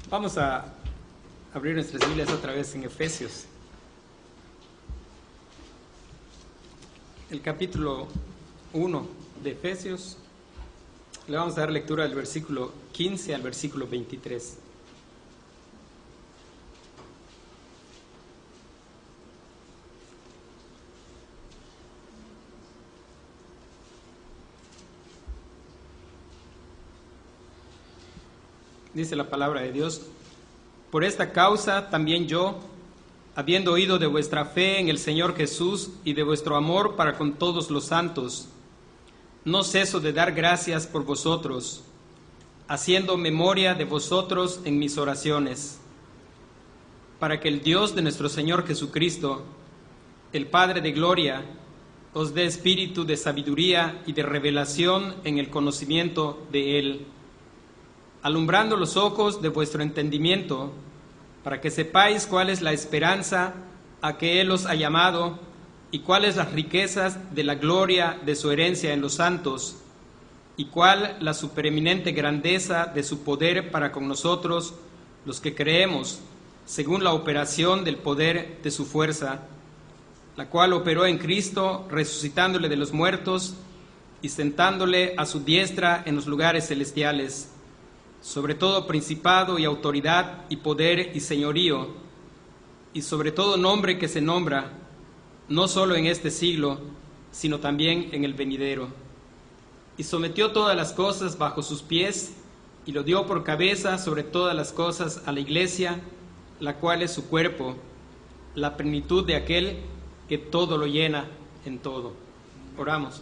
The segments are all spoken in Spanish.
Vamos a abrir nuestras Biblias otra vez en Efesios. El capítulo 1 de Efesios. Le vamos a dar lectura del versículo 15 al versículo 23. Dice la palabra de Dios: por esta causa también yo, habiendo oído de vuestra fe en el Señor Jesús y de vuestro amor para con todos los santos, no ceso de dar gracias por vosotros, haciendo memoria de vosotros en mis oraciones, para que el Dios de nuestro Señor Jesucristo, el Padre de gloria, os dé espíritu de sabiduría y de revelación en el conocimiento de Él, alumbrando los ojos de vuestro entendimiento, para que sepáis cuál es la esperanza a que Él os ha llamado y cuáles las riquezas de la gloria de su herencia en los santos, y cuál la supereminente grandeza de su poder para con nosotros, los que creemos, según la operación del poder de su fuerza, la cual operó en Cristo, resucitándole de los muertos y sentándole a su diestra en los lugares celestiales, sobre todo principado y autoridad y poder y señorío, y sobre todo nombre que se nombra, no solo en este siglo, sino también en el venidero. Y sometió todas las cosas bajo sus pies, y lo dio por cabeza sobre todas las cosas a la Iglesia, la cual es su cuerpo, la plenitud de aquel que todo lo llena en todo. Oramos.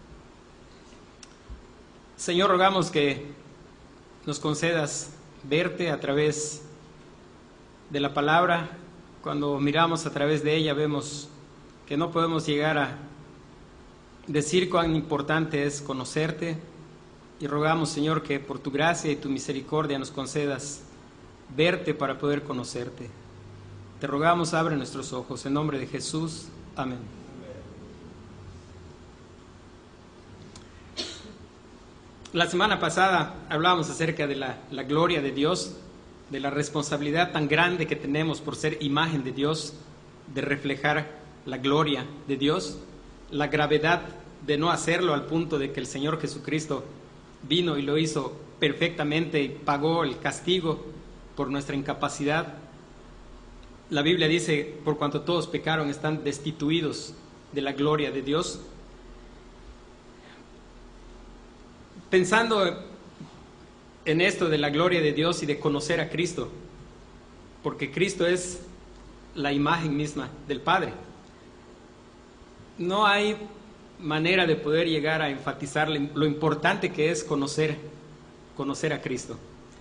Señor, rogamos que nos concedas verte a través de la palabra. Cuando miramos a través de ella vemos que no podemos llegar a decir cuán importante es conocerte, y rogamos, Señor, que por tu gracia y tu misericordia nos concedas verte para poder conocerte. Te rogamos, abre nuestros ojos, en nombre de Jesús. Amén. La semana pasada hablábamos acerca de la gloria de Dios, de la responsabilidad tan grande que tenemos por ser imagen de Dios, de reflejar la gloria de Dios, la gravedad de no hacerlo al punto de que el Señor Jesucristo vino y lo hizo perfectamente y pagó el castigo por nuestra incapacidad. La Biblia dice, por cuanto todos pecaron, están destituidos de la gloria de Dios. Pensando en esto de la gloria de Dios y de conocer a Cristo, porque Cristo es la imagen misma del Padre, no hay manera de poder llegar a enfatizar lo importante que es conocer a Cristo.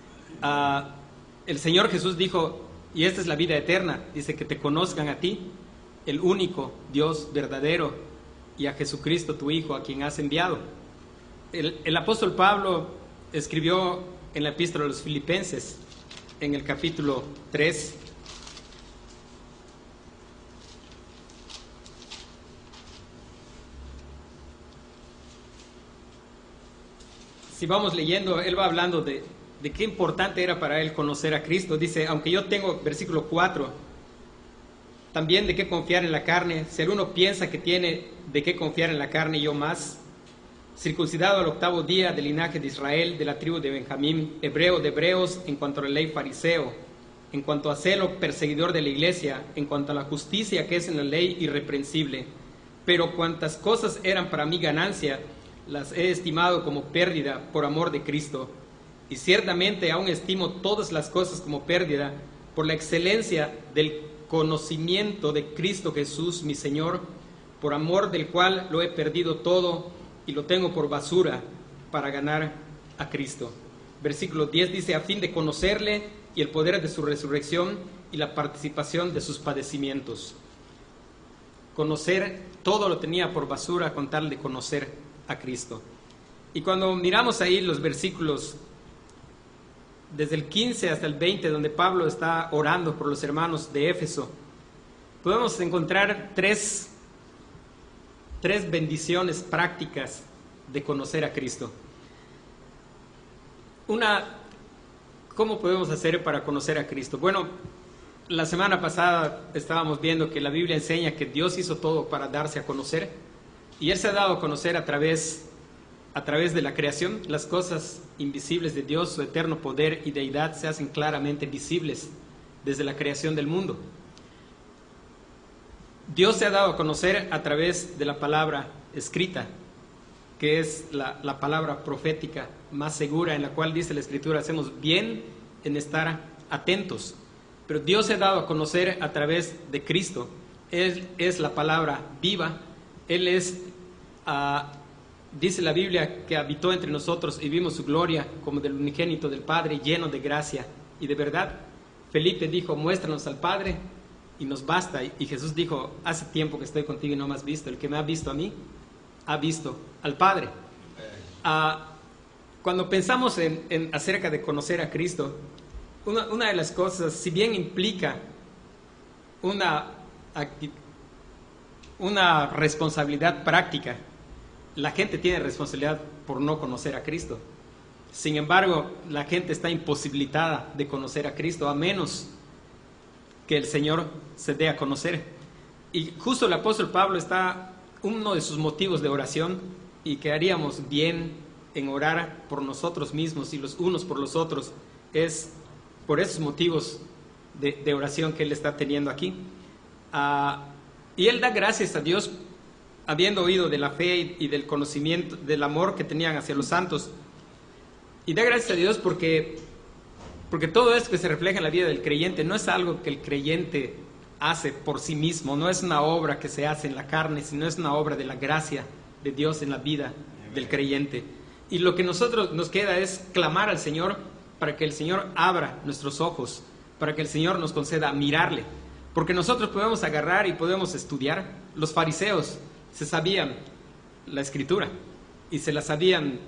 El Señor Jesús dijo, y esta es la vida eterna, dice, que te conozcan a ti, el único Dios verdadero, y a Jesucristo tu Hijo, a quien has enviado. El apóstol Pablo escribió en la epístola a los Filipenses, en el capítulo 3, si vamos leyendo, él va hablando de qué importante era para él conocer a Cristo. Dice, aunque yo tengo, versículo 4, también de qué confiar en la carne, si alguno piensa que tiene de qué confiar en la carne, yo más, circuncidado al 8º día del linaje de Israel, de la tribu de Benjamín, hebreo de hebreos, en cuanto a la ley fariseo, en cuanto a celo perseguidor de la iglesia, en cuanto a la justicia que es en la ley irreprensible. Pero cuantas cosas eran para mí ganancia, las he estimado como pérdida por amor de Cristo. Y ciertamente aún estimo todas las cosas como pérdida por la excelencia del conocimiento de Cristo Jesús, mi Señor, por amor del cual lo he perdido todo y lo tengo por basura para ganar a Cristo. Versículo 10 dice, a fin de conocerle y el poder de su resurrección y la participación de sus padecimientos. Conocer, todo lo tenía por basura con tal de conocer a Cristo. Y cuando miramos ahí los versículos desde el 15 hasta el 20, donde Pablo está orando por los hermanos de Éfeso, podemos encontrar tres bendiciones prácticas de conocer a Cristo. Una ¿cómo podemos hacer para conocer a Cristo? Bueno, la semana pasada estábamos viendo que la Biblia enseña que Dios hizo todo para darse a conocer, y Él se ha dado a conocer a través de la creación. Las cosas invisibles de Dios, su eterno poder y deidad, se hacen claramente visibles desde la creación del mundo. Dios se ha dado a conocer a través de la palabra escrita, que es la palabra profética más segura, en la cual dice la Escritura: hacemos bien en estar atentos. Pero Dios se ha dado a conocer a través de Cristo. Él es la palabra viva. Él es, dice la Biblia, que habitó entre nosotros y vimos su gloria como del unigénito del Padre, lleno de gracia y de verdad. Felipe dijo: muéstranos al Padre y nos basta. Y Jesús dijo: hace tiempo que estoy contigo y no me has visto. El que me ha visto a mí, ha visto al Padre. Cuando pensamos en acerca de conocer a Cristo, una de las cosas, si bien implica una responsabilidad práctica, la gente tiene responsabilidad por no conocer a Cristo. Sin embargo, la gente está imposibilitada de conocer a Cristo, a menos que el Señor se dé a conocer. Y justo el apóstol Pablo está, uno de sus motivos de oración, y que haríamos bien en orar por nosotros mismos y los unos por los otros, es por esos motivos de oración que él está teniendo aquí. Y él da gracias a Dios, habiendo oído de la fe y del conocimiento, del amor que tenían hacia los santos. Y da gracias a Dios porque todo esto que se refleja en la vida del creyente no es algo que el creyente hace por sí mismo, no es una obra que se hace en la carne, sino es una obra de la gracia de Dios en la vida del creyente. Y lo que nosotros nos queda es clamar al Señor para que el Señor abra nuestros ojos, para que el Señor nos conceda mirarle. Porque nosotros podemos agarrar y podemos estudiar. Los fariseos se sabían la Escritura y se la sabían,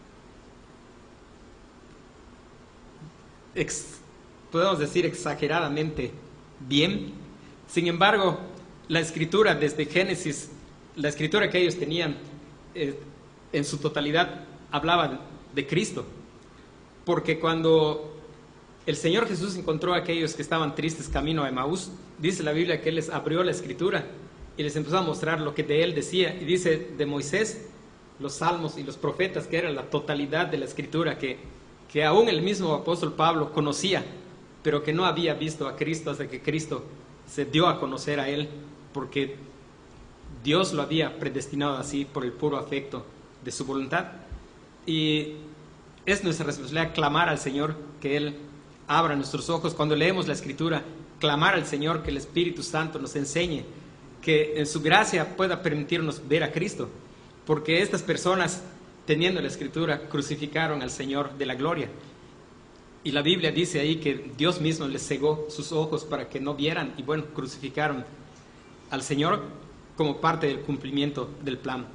podemos decir, exageradamente bien. Sin embargo, la Escritura desde Génesis, la Escritura que ellos tenían en su totalidad hablaba de Cristo. Porque cuando el Señor Jesús encontró a aquellos que estaban tristes camino a Emaús, dice la Biblia que Él les abrió la Escritura y les empezó a mostrar lo que de Él decía. Y dice de Moisés, los salmos y los profetas, que era la totalidad de la Escritura, que aún el mismo apóstol Pablo conocía, pero que no había visto a Cristo hasta que Cristo se dio a conocer a Él, porque Dios lo había predestinado así por el puro afecto de su voluntad. Y es nuestra responsabilidad clamar al Señor que Él abra nuestros ojos. Cuando leemos la Escritura, clamar al Señor que el Espíritu Santo nos enseñe, que en su gracia pueda permitirnos ver a Cristo, porque estas personas, teniendo la Escritura, crucificaron al Señor de la gloria. Y la Biblia dice ahí que Dios mismo les cegó sus ojos para que no vieran, y bueno, crucificaron al Señor como parte del cumplimiento del plan.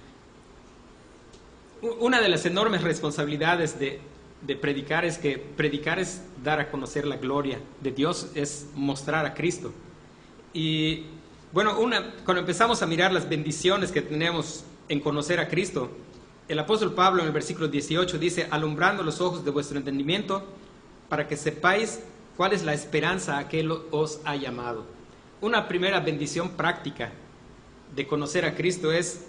Una de las enormes responsabilidades de predicar es que predicar es dar a conocer la gloria de Dios, es mostrar a Cristo. Y bueno, cuando empezamos a mirar las bendiciones que tenemos en conocer a Cristo, el apóstol Pablo en el versículo 18 dice: alumbrando los ojos de vuestro entendimiento, para que sepáis cuál es la esperanza a que Él os ha llamado. Una primera bendición práctica de conocer a Cristo es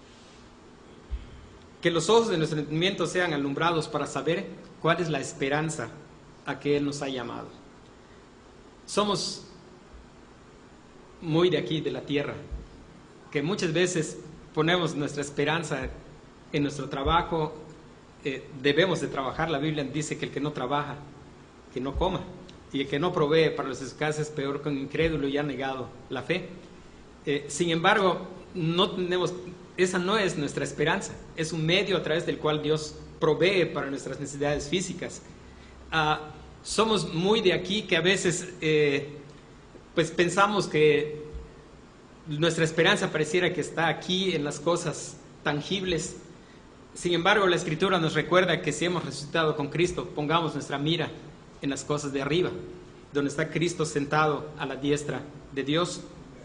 que los ojos de nuestro entendimiento sean alumbrados para saber cuál es la esperanza a que Él nos ha llamado. Somos muy de aquí, de la tierra, que muchas veces ponemos nuestra esperanza en nuestro trabajo. Debemos de trabajar. La Biblia dice que el que no trabaja, que no coma, y el que no provee para los escasos es peor que un incrédulo y ha negado la fe. Sin embargo, esa no es nuestra esperanza, es un medio a través del cual Dios provee para nuestras necesidades físicas. Somos muy de aquí, que a veces pues pensamos que nuestra esperanza pareciera que está aquí en las cosas tangibles. Sin embargo, la Escritura nos recuerda que si hemos resucitado con Cristo, pongamos nuestra mira en las cosas de arriba, donde está Cristo sentado a la diestra de Dios.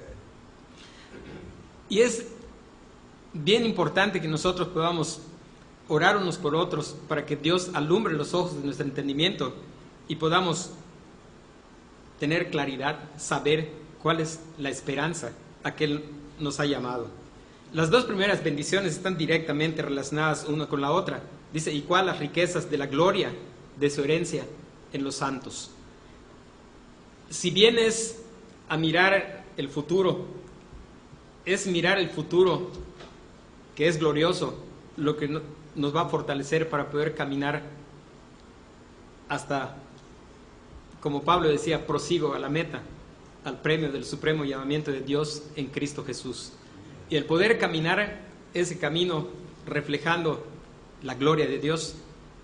Y es bien importante que nosotros podamos orar unos por otros para que Dios alumbre los ojos de nuestro entendimiento y podamos tener claridad, saber cuál es la esperanza a que Él nos ha llamado. Las dos primeras bendiciones están directamente relacionadas una con la otra. Dice, ¿y cuál las riquezas de la gloria de su herencia en los santos? Si vienes a mirar el futuro, es mirar el futuro que es glorioso, lo que nos va a fortalecer para poder caminar hasta, como Pablo decía, prosigo a la meta, al premio del supremo llamamiento de Dios en Cristo Jesús. Y el poder caminar ese camino reflejando la gloria de Dios.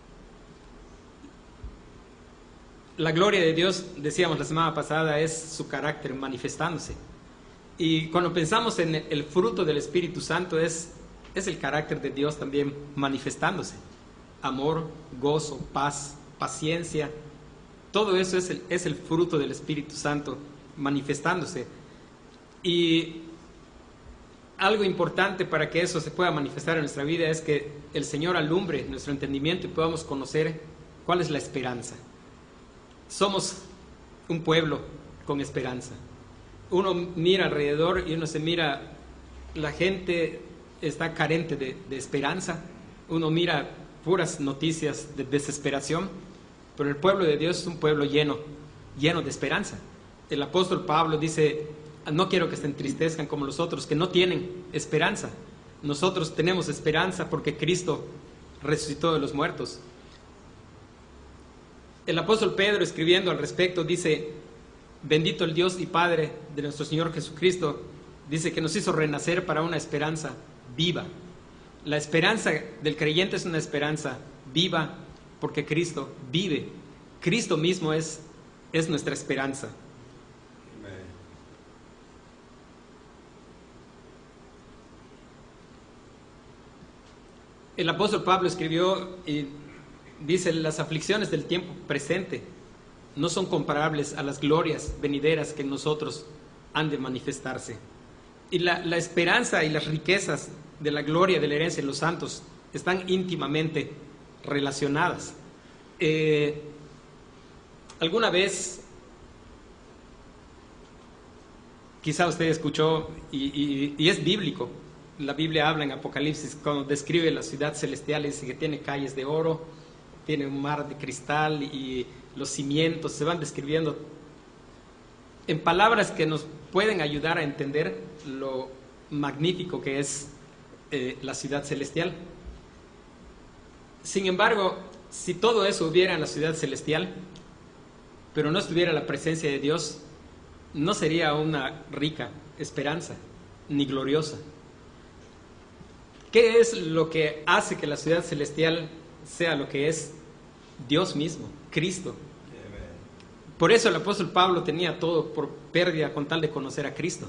La gloria de Dios, decíamos la semana pasada, es su carácter manifestándose. Y cuando pensamos en el fruto del Espíritu Santo, es el carácter de Dios también manifestándose. Amor, gozo, paz, paciencia, todo eso es el fruto del Espíritu Santo manifestándose. Y algo importante para que eso se pueda manifestar en nuestra vida es que el Señor alumbre nuestro entendimiento y podamos conocer cuál es la esperanza. Somos un pueblo con esperanza. Uno mira alrededor y uno se mira, la gente está carente de esperanza. Uno mira puras noticias de desesperación, pero el pueblo de Dios es un pueblo lleno de esperanza. El apóstol Pablo dice, no quiero que se entristezcan como los otros que no tienen esperanza. Nosotros tenemos esperanza porque Cristo resucitó de los muertos. El apóstol Pedro, escribiendo al respecto, dice, bendito el Dios y Padre de nuestro Señor Jesucristo, dice que nos hizo renacer para una esperanza viva. La esperanza del creyente es una esperanza viva porque Cristo vive. Cristo mismo es nuestra esperanza. El apóstol Pablo escribió y dice, las aflicciones del tiempo presente no son comparables a las glorias venideras que en nosotros han de manifestarse. Y la esperanza y las riquezas de la gloria de la herencia de los santos están íntimamente relacionadas. Alguna vez, quizá usted escuchó, y es bíblico, la Biblia habla en Apocalipsis, cuando describe la ciudad celestial, dice que tiene calles de oro, tiene un mar de cristal y los cimientos se van describiendo en palabras que nos pueden ayudar a entender lo magnífico que es la ciudad celestial. Sin embargo, si todo eso hubiera en la ciudad celestial, pero no estuviera la presencia de Dios, no sería una rica esperanza, ni gloriosa. ¿Qué es lo que hace que la ciudad celestial sea lo que es? Dios mismo, Cristo. Por eso el apóstol Pablo tenía todo por pérdida con tal de conocer a Cristo.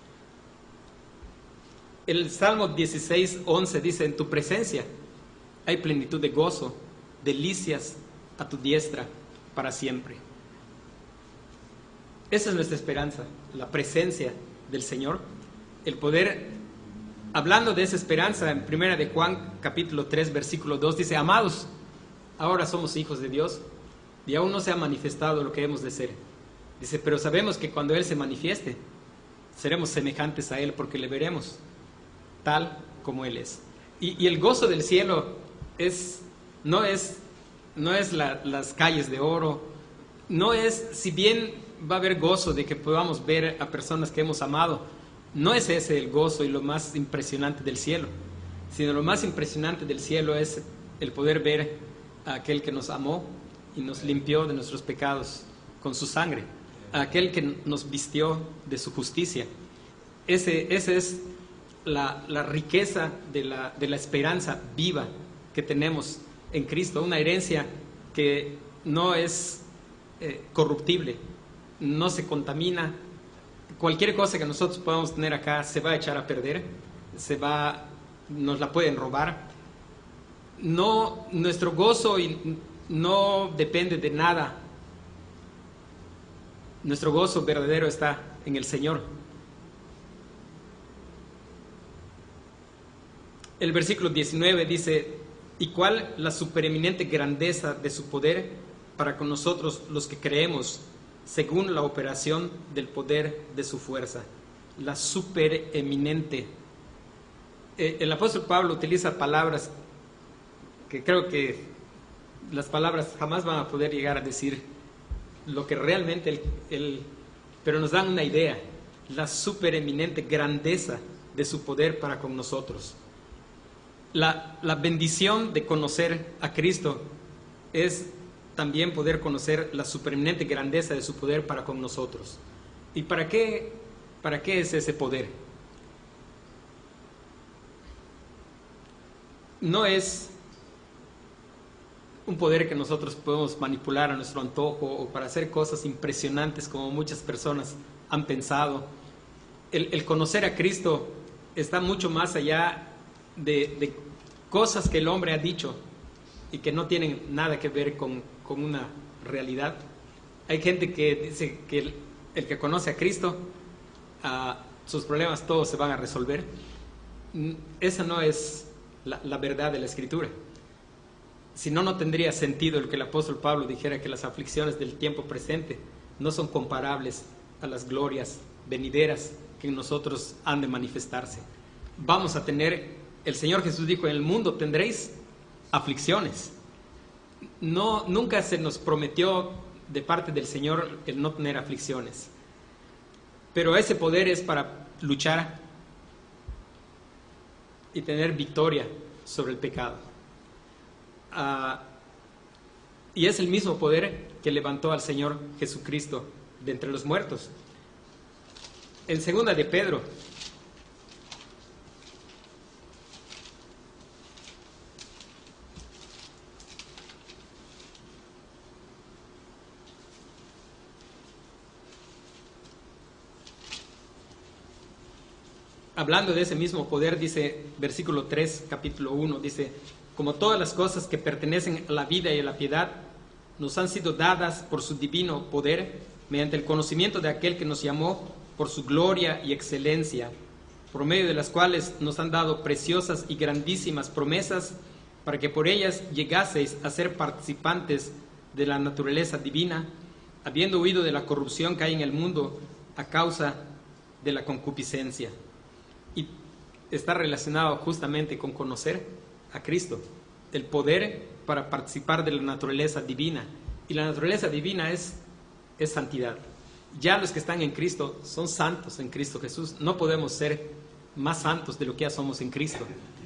El Salmo 16:11 dice, en tu presencia hay plenitud de gozo, delicias a tu diestra para siempre. Esa es nuestra esperanza, la presencia del Señor, el poder. Hablando de esa esperanza, en 1 de Juan, capítulo 3, versículo 2, dice, amados, ahora somos hijos de Dios y aún no se ha manifestado lo que hemos de ser. Dice, pero sabemos que cuando Él se manifieste, seremos semejantes a Él porque le veremos tal como Él es. Y el gozo del cielo no es las calles de oro, no es, si bien va a haber gozo de que podamos ver a personas que hemos amado, no es ese el gozo y lo más impresionante del cielo, sino lo más impresionante del cielo es el poder ver a aquel que nos amó y nos limpió de nuestros pecados con su sangre, a aquel que nos vistió de su justicia. Esa es la riqueza de la esperanza viva que tenemos en Cristo, una herencia que no es corruptible, no se contamina. Cualquier cosa que nosotros podamos tener acá se va a echar a perder, nos la pueden robar. No, nuestro gozo no depende de nada. Nuestro gozo verdadero está en el Señor. El versículo 19 dice, ¿y cuál la supereminente grandeza de su poder para con nosotros los que creemos, según la operación del poder de su fuerza, la supereminente. El apóstol Pablo utiliza palabras que creo que las palabras jamás van a poder llegar a decir lo que realmente pero nos dan una idea, la supereminente grandeza de su poder para con nosotros. La bendición de conocer a Cristo es también poder conocer la supereminente grandeza de su poder para con nosotros. ¿Y para qué es ese poder? No es un poder que nosotros podemos manipular a nuestro antojo o para hacer cosas impresionantes como muchas personas han pensado. El conocer a Cristo está mucho más allá de cosas que el hombre ha dicho y que no tienen nada que ver con una realidad. Hay gente que dice que el que conoce a Cristo, sus problemas todos se van a resolver. Esa no es la verdad de la Escritura. Si no, no tendría sentido el que el apóstol Pablo dijera que las aflicciones del tiempo presente no son comparables a las glorias venideras que en nosotros han de manifestarse. Vamos a tener, el Señor Jesús dijo, en el mundo tendréis aflicciones. No, nunca se nos prometió de parte del Señor el no tener aflicciones. Pero ese poder es para luchar y tener victoria sobre el pecado. Y es el mismo poder que levantó al Señor Jesucristo de entre los muertos. En segunda de Pedro, hablando de ese mismo poder, dice, versículo 3, capítulo 1, dice: como todas las cosas que pertenecen a la vida y a la piedad, nos han sido dadas por su divino poder, mediante el conocimiento de aquel que nos llamó por su gloria y excelencia, por medio de las cuales nos han dado preciosas y grandísimas promesas, para que por ellas llegaseis a ser participantes de la naturaleza divina, habiendo huido de la corrupción que hay en el mundo a causa de la concupiscencia. Y está relacionado justamente con conocer a Cristo, el poder para participar de la naturaleza divina. Y la naturaleza divina es santidad. Ya los que están en Cristo son santos en Cristo Jesús. No podemos ser más santos de lo que ya somos en Cristo,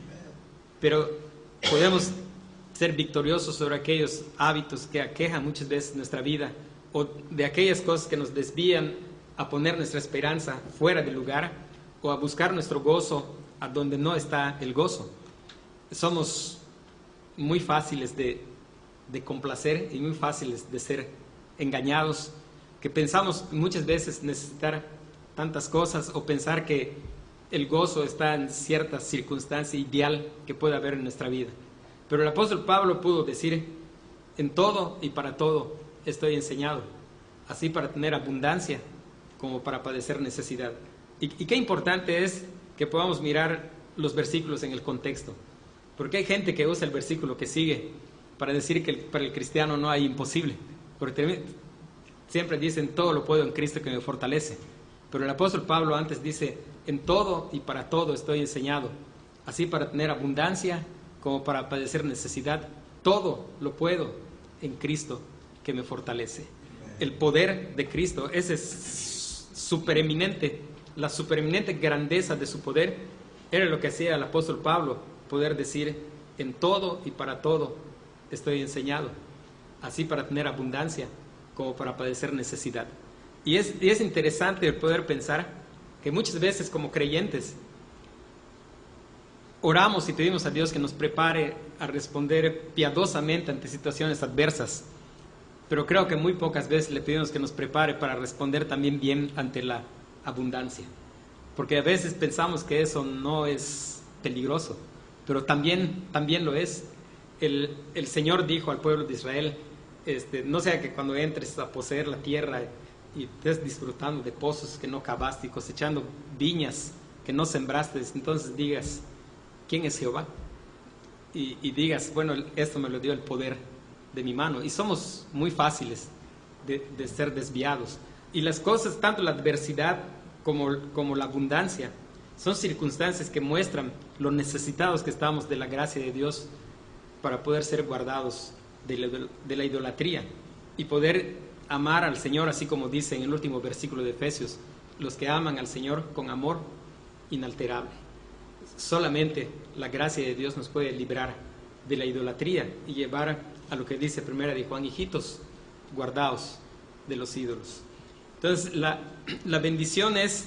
pero podemos ser victoriosos sobre aquellos hábitos que aquejan muchas veces nuestra vida, o de aquellas cosas que nos desvían a poner nuestra esperanza fuera del lugar, o a buscar nuestro gozo a donde no está el gozo. Somos muy fáciles de complacer y muy fáciles de ser engañados, que pensamos muchas veces necesitar tantas cosas, o pensar que el gozo está en cierta circunstancia ideal que puede haber en nuestra vida. Pero el apóstol Pablo pudo decir: en todo y para todo estoy enseñado, así para tener abundancia como para padecer necesidad. Y qué importante es que podamos mirar los versículos en el contexto, porque hay gente que usa el versículo que sigue para decir que para el cristiano no hay imposible, porque siempre dicen: todo lo puedo en Cristo que me fortalece. Pero el apóstol Pablo antes dice: en todo y para todo estoy enseñado, así para tener abundancia como para padecer necesidad. Todo lo puedo en Cristo que me fortalece. El poder de Cristo, ese es supereminente, la supereminente grandeza de su poder, era lo que hacía el apóstol Pablo, poder decir: en todo y para todo estoy enseñado, así para tener abundancia como para padecer necesidad. Y es interesante el poder pensar que muchas veces como creyentes oramos y pedimos a Dios que nos prepare a responder piadosamente ante situaciones adversas, pero creo que muy pocas veces le pedimos que nos prepare para responder también bien ante la abundancia, porque a veces pensamos que eso no es peligroso, pero también lo es. El Señor dijo al pueblo de Israel: no sea que cuando entres a poseer la tierra y estés disfrutando de pozos que no cavaste y cosechando viñas que no sembraste, entonces digas: ¿quién es Jehová? Y digas: bueno, esto me lo dio el poder de mi mano. Y somos muy fáciles de ser desviados. Y las cosas, tanto la adversidad como la abundancia, son circunstancias que muestran lo necesitados que estamos de la gracia de Dios para poder ser guardados de la idolatría y poder amar al Señor, así como dice en el último versículo de Efesios, los que aman al Señor con amor inalterable. Solamente la gracia de Dios nos puede librar de la idolatría y llevar a lo que dice primera de Juan: hijitos, guardaos de los ídolos. Entonces la bendición es,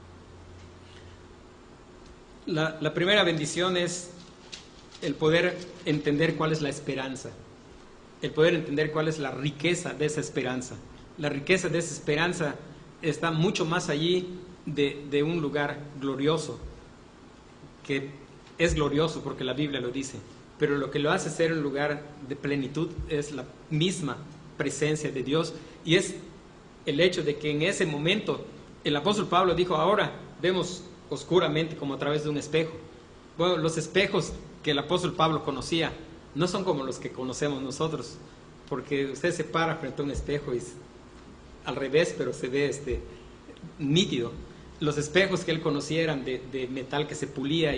la primera bendición es el poder entender cuál es la esperanza, el poder entender cuál es la riqueza de esa esperanza. La riqueza de esa esperanza está mucho más allí de un lugar glorioso, que es glorioso porque la Biblia lo dice, pero lo que lo hace ser un lugar de plenitud es la misma presencia de Dios, y es el hecho de que en ese momento el apóstol Pablo dijo: ahora vemos oscuramente como a través de un espejo. Bueno, los espejos que el apóstol Pablo conocía no son como los que conocemos nosotros, porque usted se para frente a un espejo y al revés, pero se ve nítido. Los espejos que él conocía eran de metal que se pulía y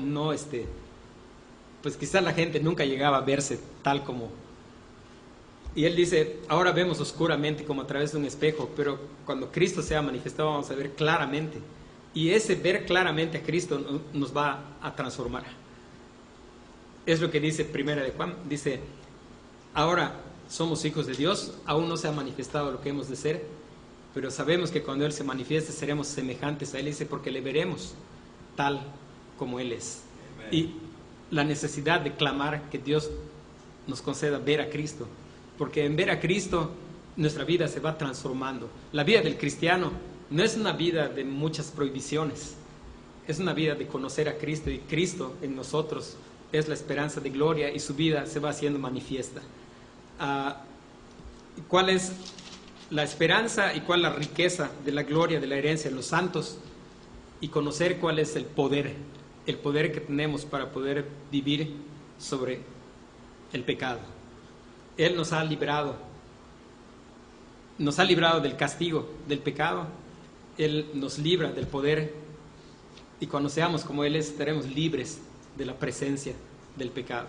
pues quizás la gente nunca llegaba a verse tal como. Y él dice: ahora vemos oscuramente como a través de un espejo, pero cuando Cristo sea manifestado vamos a ver claramente. Y ese ver claramente a Cristo nos va a transformar. Es lo que dice primera de Juan, dice: ahora somos hijos de Dios, aún no se ha manifestado lo que hemos de ser, pero sabemos que cuando Él se manifieste seremos semejantes a Él. Dice: porque le veremos tal como Él es. Amen. Y la necesidad de clamar que Dios nos conceda ver a Cristo, porque en ver a Cristo nuestra vida se va transformando. La vida del cristiano no es una vida de muchas prohibiciones, es una vida de conocer a Cristo, y Cristo en nosotros es la esperanza de gloria, y su vida se va haciendo manifiesta. ¿Cuál es la esperanza y cuál es la riqueza de la gloria, de la herencia de los santos? Y conocer cuál es el poder que tenemos para poder vivir sobre el pecado. Él nos ha librado del castigo del pecado. Él nos libra del poder, y cuando seamos como Él es, estaremos libres de la presencia del pecado.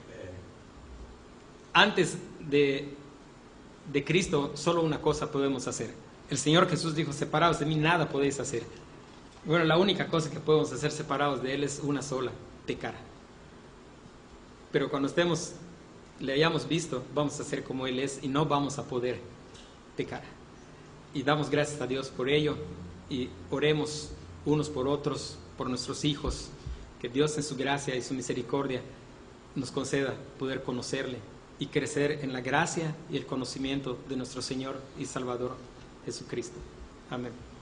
Antes de Cristo, solo una cosa podemos hacer. El Señor Jesús dijo: separados de mí nada podéis hacer. Bueno, la única cosa que podemos hacer separados de Él es una sola: pecar. Pero cuando le hayamos visto, vamos a ser como Él es y no vamos a poder pecar. Y damos gracias a Dios por ello, y oremos unos por otros, por nuestros hijos, que Dios en su gracia y su misericordia nos conceda poder conocerle y crecer en la gracia y el conocimiento de nuestro Señor y Salvador Jesucristo. Amén.